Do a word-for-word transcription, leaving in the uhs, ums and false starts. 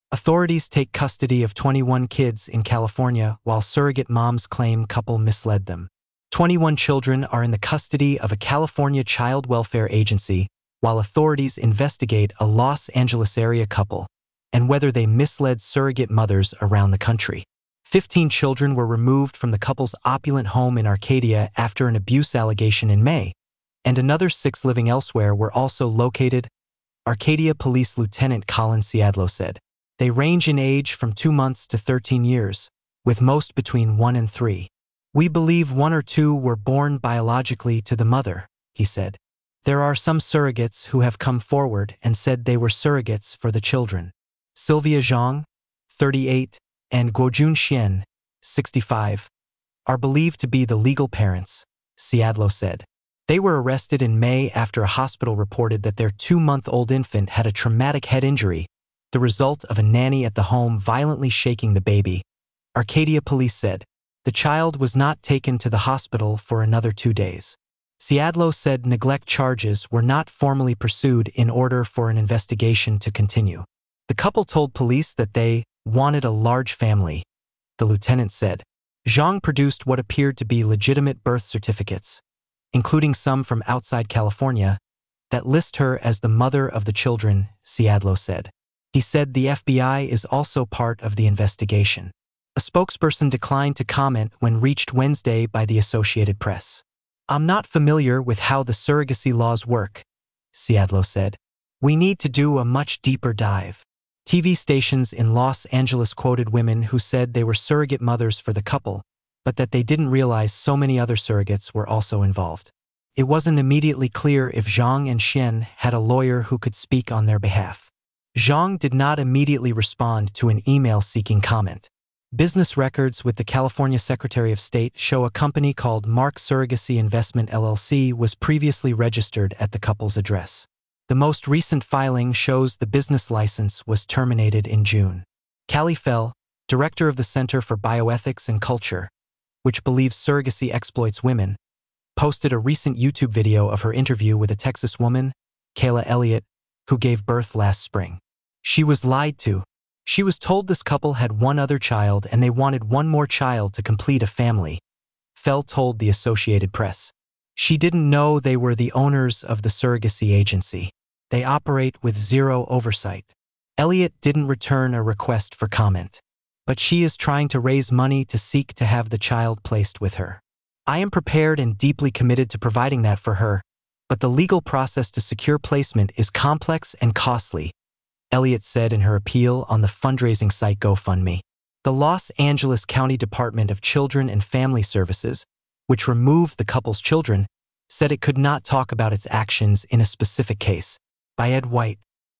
Authorities take custody of twenty-one kids in California while surrogate moms claim couple misled them. twenty-one children are in the custody of a California child welfare agency while authorities investigate a Los Angeles area couple and whether they misled surrogate mothers around the country. Fifteen children were removed from the couple's opulent home in Arcadia after an abuse allegation in May, and another six living elsewhere were also located, Arcadia Police Lieutenant Colin Ciadlo said. They range in age from two months to thirteen years, with most between one and three. We believe one or two were born biologically to the mother, he said. There are some surrogates who have come forward and said they were surrogates for the children. Sylvia Zhang, thirty-eight, and Guojun Xian, sixty-five, are believed to be the legal parents, Ciadlo said. They were arrested in May after a hospital reported that their two-month-old infant had a traumatic head injury, the result of a nanny at the home violently shaking the baby. Arcadia police said. The child was not taken to the hospital for another two days. Ciadlo said neglect charges were not formally pursued in order for an investigation to continue. The couple told police that they wanted a large family, the lieutenant said. Zhang produced what appeared to be legitimate birth certificates, including some from outside California, that list her as the mother of the children, Ciadlo said. He said the F B I is also part of the investigation. A spokesperson declined to comment when reached Wednesday by the Associated Press. I'm not familiar with how the surrogacy laws work, Ciadlo said. We need to do a much deeper dive. T V stations in Los Angeles quoted women who said they were surrogate mothers for the couple, but that they didn't realize so many other surrogates were also involved. It wasn't immediately clear if Zhang and Xian had a lawyer who could speak on their behalf. Zhang did not immediately respond to an email seeking comment. Business records with the California Secretary of State show a company called Mark Surrogacy Investment L L C was previously registered at the couple's address. The most recent filing shows the business license was terminated in June. Callie Fell, director of the Center for Bioethics and Culture, which believes surrogacy exploits women, posted a recent YouTube video of her interview with a Texas woman, Kayla Elliott, who gave birth last spring. She was lied to. She was told this couple had one other child and they wanted one more child to complete a family, Fell told the Associated Press. She didn't know they were the owners of the surrogacy agency. They operate with zero oversight. Elliott didn't return a request for comment, but she is trying to raise money to seek to have the child placed with her. I am prepared and deeply committed to providing that for her, but the legal process to secure placement is complex and costly, Elliott said in her appeal on the fundraising site GoFundMe. The Los Angeles County Department of Children and Family Services, which removed the couple's children, said it could not talk about its actions in a specific case. By Ed White.